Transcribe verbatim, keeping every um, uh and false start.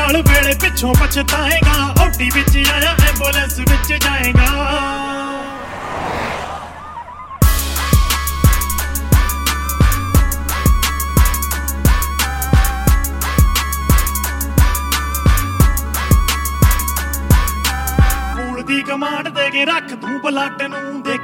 नाल वेले पिछों पछताएगा ओटी विच आया एंबुलेंस विच जाएगा दी कमांड दे के रख तू बलट नूं दे